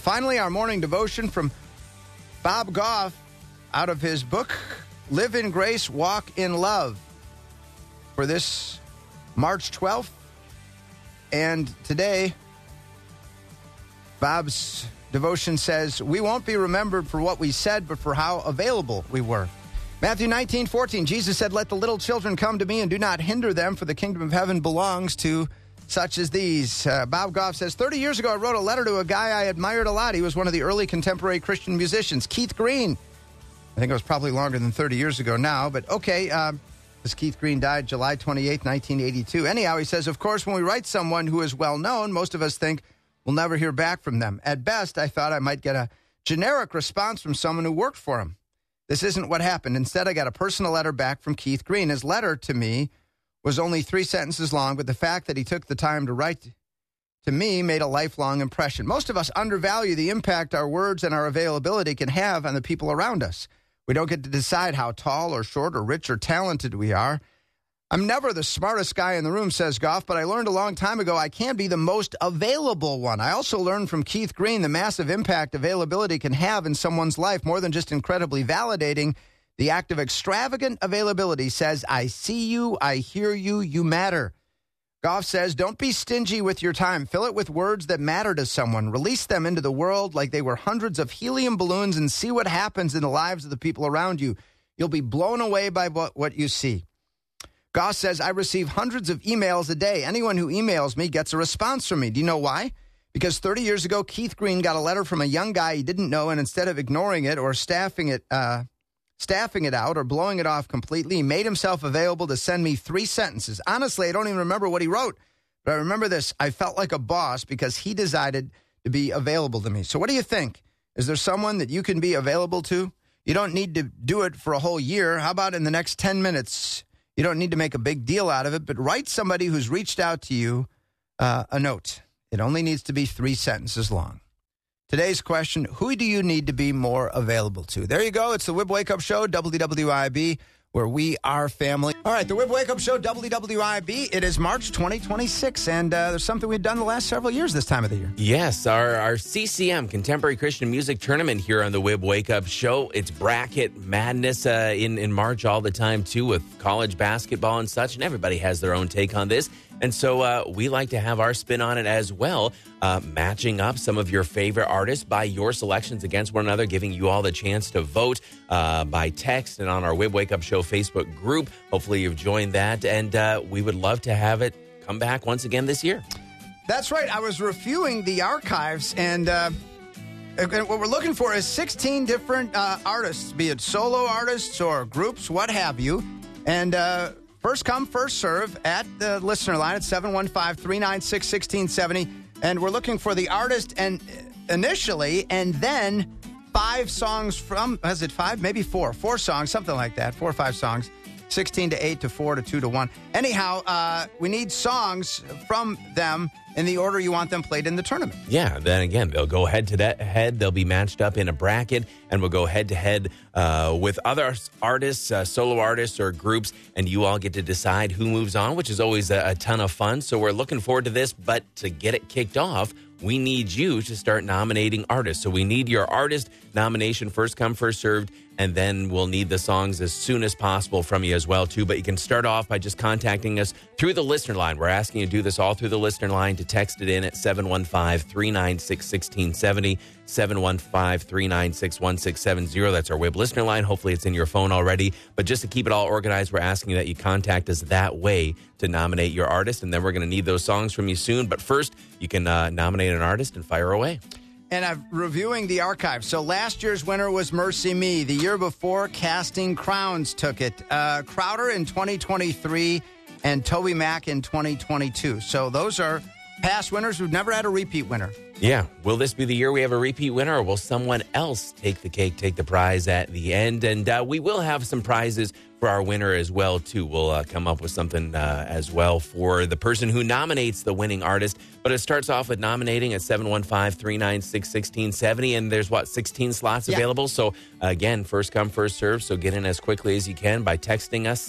Finally, our morning devotion from Bob Goff out of his book, Live in Grace, Walk in Love, for this March 12th. And today, Bob's devotion says, we won't be remembered for what we said, but for how available we were. Matthew 19:14, Jesus said, let the little children come to me and do not hinder them, for the kingdom of heaven belongs to such as these. Bob Goff says, 30 years ago, I wrote a letter to a guy I admired a lot. He was one of the early contemporary Christian musicians, Keith Green. I think it was probably longer than 30 years ago now, but okay. This Keith Green died July 28, 1982. Anyhow, he says, of course, when we write someone who is well known, most of us think we'll never hear back from them. At best, I thought I might get a generic response from someone who worked for him. This isn't what happened. Instead, I got a personal letter back from Keith Green. His letter to me was only 3 sentences long, but the fact that he took the time to write to me made a lifelong impression. Most of us undervalue the impact our words and our availability can have on the people around us. We don't get to decide how tall or short or rich or talented we are. I'm never the smartest guy in the room, says Goff, but I learned a long time ago I can be the most available one. I also learned from Keith Green the massive impact availability can have in someone's life, more than just incredibly validating. The act of extravagant availability says, I see you, I hear you, you matter. Goff says, don't be stingy with your time. Fill it with words that matter to someone. Release them into the world like they were hundreds of helium balloons and see what happens in the lives of the people around you. You'll be blown away by what you see. Goff says, I receive hundreds of emails a day. Anyone who emails me gets a response from me. Do you know why? Because 30 years ago, Keith Green got a letter from a young guy he didn't know, and instead of ignoring it or staffing it out or blowing it off completely, he made himself available to send me 3 sentences. Honestly, I don't even remember what he wrote, but I remember this. I felt like a boss because he decided to be available to me. So what do you think? Is there someone that you can be available to? You don't need to do it for a whole year. How about in the next 10 minutes? You don't need to make a big deal out of it, but write somebody who's reached out to you a note. It only needs to be 3 sentences long. Today's question, who do you need to be more available to? There you go. It's the Wib Wake Up Show, WWIB, where we are family. All right, the Wib Wake Up Show, WWIB. It is March 2026, and there's something we've done the last several years this time of the year. Yes, our CCM, Contemporary Christian Music Tournament here on the Wib Wake Up Show. It's bracket madness in March all the time, too, with college basketball and such, and everybody has their own take on this. And so we like to have our spin on it as well, matching up some of your favorite artists by your selections against one another, giving you all the chance to vote by text and on our Wib Wake Up Show Facebook group. Hopefully you've joined that, and we would love to have it come back once again this year. That's right. I was reviewing the archives, and what we're looking for is 16 different artists, be it solo artists or groups, what have you, and first come, first serve at the listener line at 715-396-1670. And we're looking for the artist and initially, and then 5 songs from, is it 5? Maybe 4. 4 songs, something like that. 4 or 5 songs. 16 to 8 to 4 to 2 to 1. Anyhow, we need songs from them in the order you want them played in the tournament. Yeah, then again, they'll go head-to-head. They'll be matched up in a bracket, and we'll go head-to-head with other artists, solo artists or groups, and you all get to decide who moves on, which is always a ton of fun. So we're looking forward to this, but to get it kicked off, we need you to start nominating artists. So we need your artist nomination, first come, first served, and then we'll need the songs as soon as possible from you as well, too. But you can start off by just contacting us through the listener line. We're asking you to do this all through the listener line, to text it in at 715-396-1670, 715-396-1670. That's our web listener line. Hopefully it's in your phone already. But just to keep it all organized, we're asking you that you contact us that way to nominate your artist, and then we're going to need those songs from you soon. But first, you can nominate an artist and fire away. And I'm reviewing the archive. So last year's winner was Mercy Me. The year before, Casting Crowns took it. Crowder in 2023 and Toby Mac in 2022. So those are past winners who've never had a repeat winner. Yeah. Will this be the year we have a repeat winner, or will someone else take the cake, take the prize at the end? And we will have some prizes for our winner as well, too. We'll come up with something as well for the person who nominates the winning artist. But it starts off with nominating at 715-396-1670. And there's, 16 slots available? So, again, first come, first serve. So get in as quickly as you can by texting us,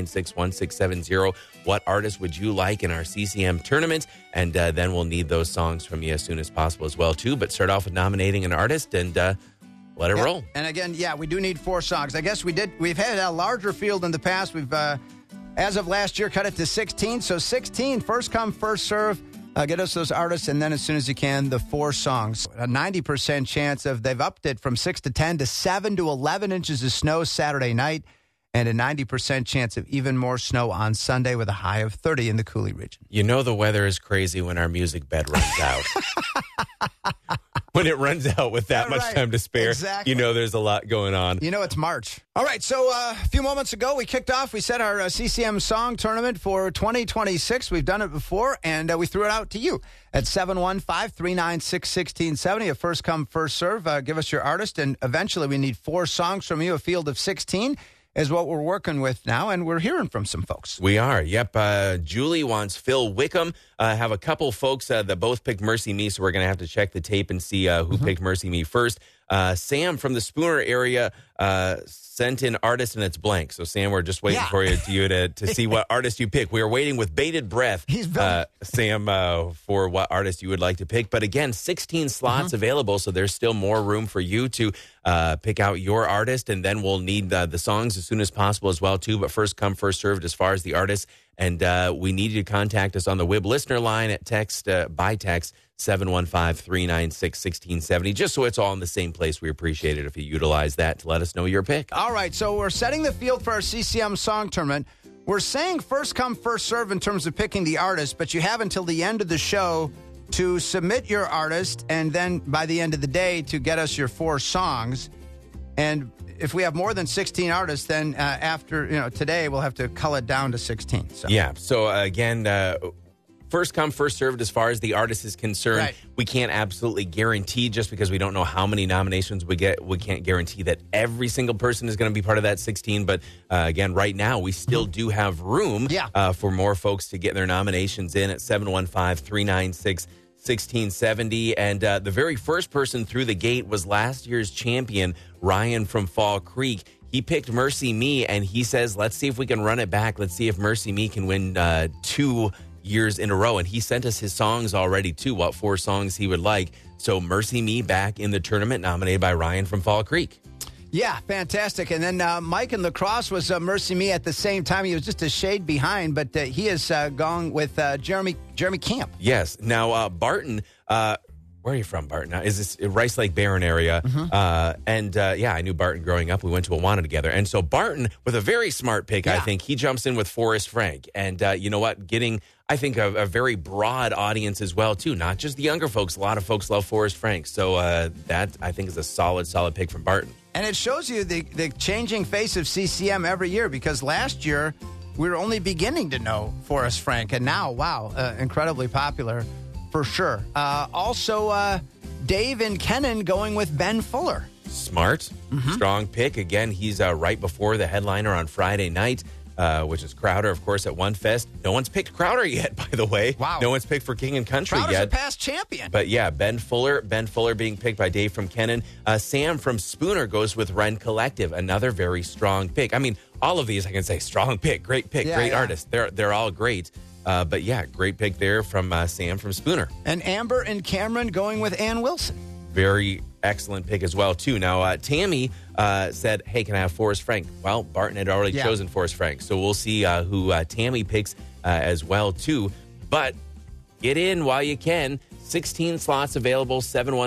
715-396-1670. What artist would you like in our CCM tournament? And then we'll need those songs songs from you as soon as possible as well, too. But start off with nominating an artist and let it roll. And again, we do need 4 songs. I guess we've had a larger field in the past. We've, as of last year, cut it to 16. So 16, first come, first serve. Get us those artists, and then as soon as you can, the 4 songs. A 90% chance they've upped it from 6 to 10 to 7 to 11 inches of snow Saturday night, and a 90% chance of even more snow on Sunday with a high of 30 in the Coulee region. You know the weather is crazy when our music bed runs out. When it runs out with that much time to spare, exactly. You know there's a lot going on. You know it's March. All right, so a few moments ago, we kicked off. We set our CCM Song Tournament for 2026. We've done it before, and we threw it out to you at 715-396-1670. A first come, first serve. Give us your artist, and eventually we need 4 songs from you. A field of 16 is what we're working with now, and we're hearing from some folks. We are. Yep. Julie wants Phil Wickham. Have a couple folks that both picked Mercy Me, so we're going to have to check the tape and see who picked Mercy Me first. Sam from the Spooner area sent in artist, and it's blank. So, Sam, we're just waiting for you to see what artist you pick. We are waiting with bated breath, Sam, for what artist you would like to pick. But again, 16 slots available, so there's still more room for you to pick out your artist, and then we'll need the songs as soon as possible as well, too. But first come, first served as far as the artist. And we need you to contact us on the WIB listener line at by text 715-396-1670, just so it's all in the same place. We appreciate it if you utilize that to let us know your pick. All right, so we're setting the field for our CCM Song Tournament. We're saying first come, first serve in terms of picking the artist, but you have until the end of the show to submit your artist, and then by the end of the day to get us your 4 songs. And if we have more than 16 artists, then after today, we'll have to cull it down to 16. So. Yeah, so again... first come, first served as far as the artist is concerned. Right. We can't absolutely guarantee, just because we don't know how many nominations we get, we can't guarantee that every single person is going to be part of that 16. But again, right now, we still do have room for more folks to get their nominations in at 715-396-1670. And the very first person through the gate was last year's champion, Ryan from Fall Creek. He picked Mercy Me, and he says, let's see if we can run it back. Let's see if Mercy Me can win 2 years in a row. And he sent us his songs already too, what 4 songs he would like. So Mercy Me back in the tournament, nominated by Ryan from Fall Creek. Yeah, fantastic. And then Mike in La Crosse was Mercy Me at the same time. He was just a shade behind, but he has gone with Jeremy Camp. Yes. Now, Barton, where are you from, Barton? Is this Rice Lake Barron area? I knew Barton growing up. We went to Awana together. And so Barton, with a very smart pick, I think, he jumps in with Forrest Frank. And you know what? Getting, I think, a very broad audience as well, too. Not just the younger folks. A lot of folks love Forrest Frank. So that, I think, is a solid pick from Barton. And it shows you the changing face of CCM every year, because last year we were only beginning to know Forrest Frank. And now, wow, incredibly popular. For sure. Also, Dave and Kennan going with Ben Fuller. Smart. Strong pick. Again, he's right before the headliner on Friday night, which is Crowder, of course, at One Fest. No one's picked Crowder yet, by the way. Wow. No one's picked for King and Country Crowder's yet. a past champion. But yeah, Ben Fuller being picked by Dave from Kennan. Sam from Spooner goes with Ren Collective, another very strong pick. I mean, all of these I can say strong pick, great pick, great artist. They're all great. But yeah, great pick there from Sam from Spooner. And Amber and Cameron going with Ann Wilson. Very excellent pick as well, too. Now, Tammy said, hey, can I have Forrest Frank? Well, Barton had already chosen Forrest Frank. So we'll see who Tammy picks as well, too. But get in while you can. 16 slots available,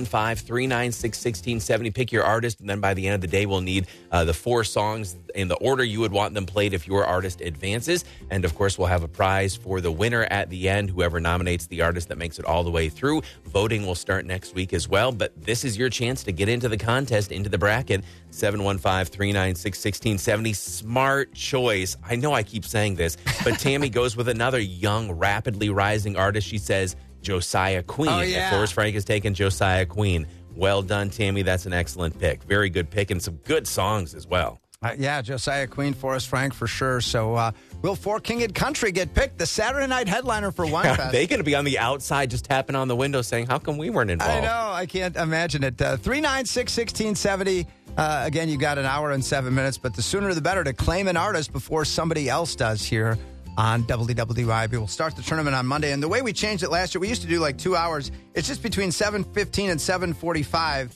715-396-1670. Pick your artist, and then by the end of the day, we'll need the 4 songs in the order you would want them played if your artist advances. And, of course, we'll have a prize for the winner at the end, whoever nominates the artist that makes it all the way through. Voting will start next week as well, but this is your chance to get into the contest, into the bracket, 715-396-1670. Smart choice. I know I keep saying this, but Tammy goes with another young, rapidly rising artist. She says, Josiah Queen. Oh, yeah. Forrest Frank has taken Josiah Queen. Well done, Tammy. That's an excellent pick. Very good pick, and some good songs as well. Josiah Queen, Forrest Frank for sure. So will For King and Country get picked? The Saturday night headliner for One Fest. They going to be on the outside just tapping on the window saying, how come we weren't involved? I know. I can't imagine it. 396-1670. Again, you got an hour and 7 minutes, but the sooner the better to claim an artist before somebody else does here on WWIB. We'll start the tournament on Monday. And the way we changed it last year, we used to do like 2 hours. It's just between 7:15 and 7:45.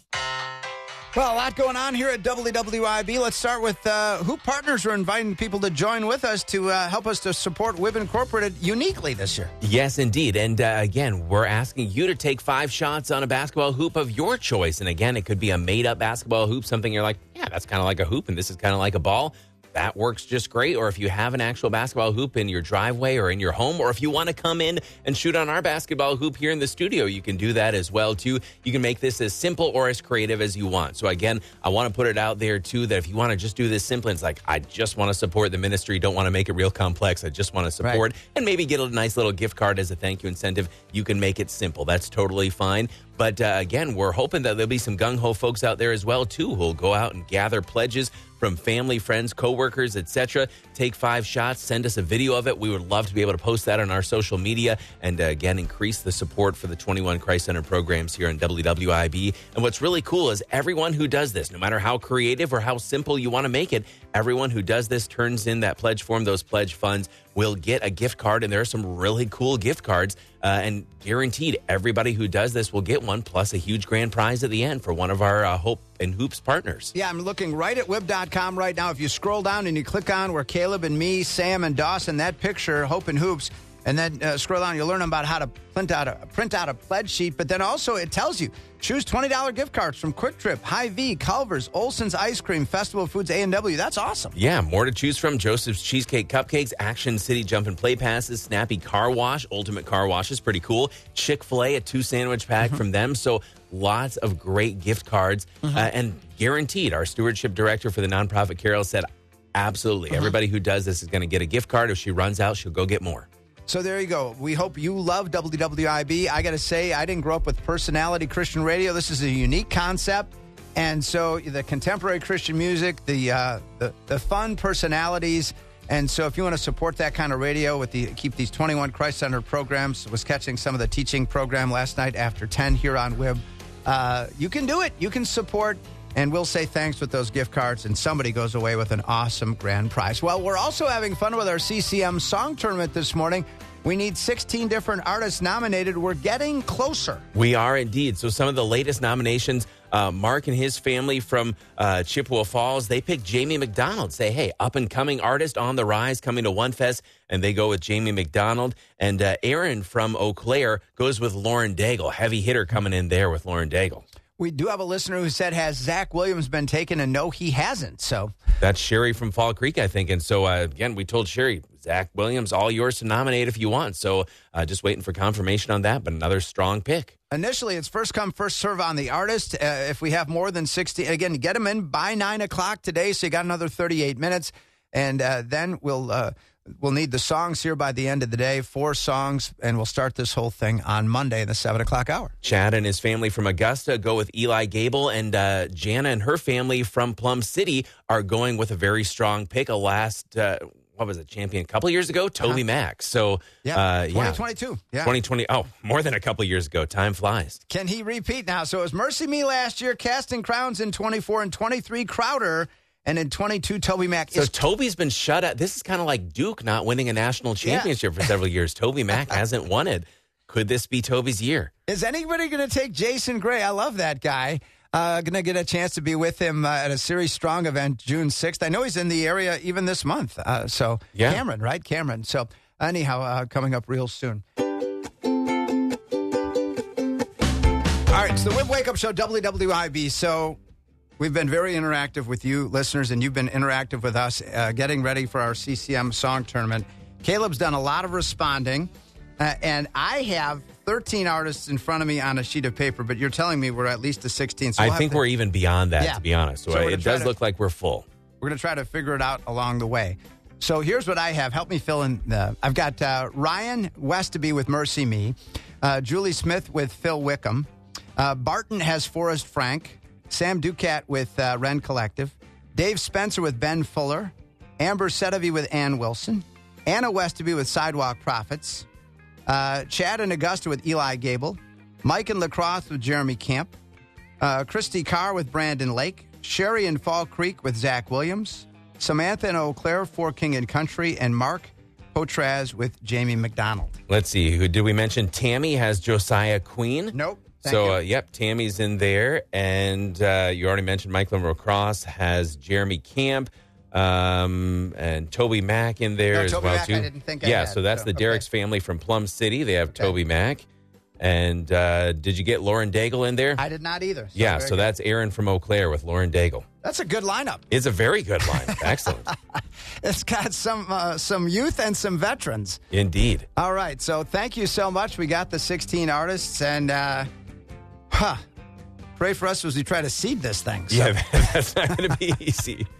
Well, a lot going on here at WWIB. Let's start with Hoop Partners. We're inviting people to join with us to help us to support WIB Incorporated uniquely this year. Yes, indeed. And again, we're asking you to take 5 shots on a basketball hoop of your choice. And again, it could be a made-up basketball hoop, something you're like, yeah, that's kind of like a hoop, and this is kind of like a ball. That works just great. Or if you have an actual basketball hoop in your driveway or in your home, or if you want to come in and shoot on our basketball hoop here in the studio, you can do that as well, too. You can make this as simple or as creative as you want. So, again, I want to put it out there, too, that if you want to just do this simple, it's like, I just want to support the ministry, don't want to make it real complex. I just want to support and maybe get a nice little gift card as a thank you incentive. You can make it simple. That's totally fine. But again, we're hoping that there'll be some gung-ho folks out there as well, too, who'll go out and gather pledges from family, friends, coworkers, etc. Take 5 shots, send us a video of it. We would love to be able to post that on our social media and, again, increase the support for the 21 Christ Center programs here in WWIB. And what's really cool is everyone who does this, no matter how creative or how simple you want to make it, everyone who does this turns in that pledge form, those pledge funds, will get a gift card, and there are some really cool gift cards, and guaranteed everybody who does this will get one, plus a huge grand prize at the end for one of our Hope and Hoops partners. Yeah, I'm looking right at WIB.com right now. If you scroll down and you click on where Caleb and me, Sam and Dawson, that picture, Hope and Hoops, and then scroll down, you'll learn about how to print out a pledge sheet. But then also it tells you, choose $20 gift cards from Quick Trip, Hy-Vee, Culver's, Olson's Ice Cream, Festival of Foods, A&W. That's awesome. Yeah, more to choose from. Joseph's Cheesecake Cupcakes, Action City Jump and Play Passes, Snappy Car Wash, Ultimate Car Wash is pretty cool. Chick-fil-A, a 2-sandwich pack from them. So lots of great gift cards and guaranteed. Our stewardship director for the nonprofit, Carol, said absolutely. Everybody who does this is going to get a gift card. If she runs out, she'll go get more. So there you go. We hope you love WWIB. I got to say, I didn't grow up with personality Christian radio. This is a unique concept. And so the contemporary Christian music, the fun personalities. And so if you want to support that kind of radio keep these 21 Christ Center programs, was catching some of the teaching program last night after 10 here on WIB. You can do it. You can support. And we'll say thanks with those gift cards, and somebody goes away with an awesome grand prize. Well, we're also having fun with our CCM Song Tournament this morning. We need 16 different artists nominated. We're getting closer. We are indeed. So some of the latest nominations, Mark and his family from Chippewa Falls, they picked Jamie McDonald. Say, hey, up-and-coming artist on the rise, coming to One Fest, and they go with Jamie McDonald. And Aaron from Eau Claire goes with Lauren Daigle. Heavy hitter coming in there with Lauren Daigle. We do have a listener who said, has Zach Williams been taken? And no, he hasn't. So that's Sherry from Fall Creek, I think. And so, again, we told Sherry, Zach Williams, all yours to nominate if you want. So just waiting for confirmation on that, but another strong pick. Initially, it's first come, first serve on the artist. If we have more than 60, again, get them in by 9 o'clock today. So you got another 38 minutes. And then we'll need the songs here by the end of the day, 4 songs, and we'll start this whole thing on Monday in the 7 o'clock hour. Chad and his family from Augusta go with Eli Gable, and Jana and her family from Plum City are going with a very strong pick, champion a couple years ago, Toby Mac. So, 2022. Yeah. 2020. Oh, more than a couple years ago. Time flies. Can he repeat now? So it was Mercy Me last year, Casting Crowns in 24 and 23, Crowder. And in 22, Toby Mac. So Toby's been shut out. This is kind of like Duke not winning a national championship for several years. Toby Mac hasn't won it. Could this be Toby's year? Is anybody going to take Jason Gray? I love that guy. Going to get a chance to be with him at a Series Strong event June 6th. I know he's in the area even this month. Cameron, right? Cameron. So anyhow, coming up real soon. All right, it's the WIB Wake Up Show, WWIB. So we've been very interactive with you, listeners, and you've been interactive with us getting ready for our CCM Song Tournament. Caleb's done a lot of responding, and I have 13 artists in front of me on a sheet of paper, but you're telling me we're at least to 16. So I think we're even beyond that, to be honest. So it does look like we're full. We're going to try to figure it out along the way. So here's what I have. Help me fill in. I've got Ryan Westaby with Mercy Me, Julie Smith with Phil Wickham, Barton has Forrest Frank, Sam Ducat with Wren Collective, Dave Spencer with Ben Fuller, Amber Sedovey with Ann Wilson, Anna Westaby with Sidewalk Prophets, Chad and Augusta with Eli Gable, Mike and LaCrosse with Jeremy Camp, Christy Carr with Brandon Lake, Sherry in Fall Creek with Zach Williams, Samantha in Eau Claire for King and Country, and Mark Potraz with Jamie McDonald. Let's see. Who did we mention? Tammy has Josiah Queen. Nope. Thank you. Yep, Tammy's in there. And you already mentioned Mike Monroe Cross has Jeremy Camp and Toby Mack in there as Toby well, Mack, too. I didn't think I yeah, had, so that's the Derek's family from Plum City. They have Toby Mack. And did you get Lauren Daigle in there? I did not either. So that's Aaron from Eau Claire with Lauren Daigle. That's a good lineup. It's a very good lineup. Excellent. It's got some youth and some veterans. Indeed. All right, so thank you so much. We got the 16 artists, and pray for us as we try to seed this thing. So. Yeah, that's not going to be easy.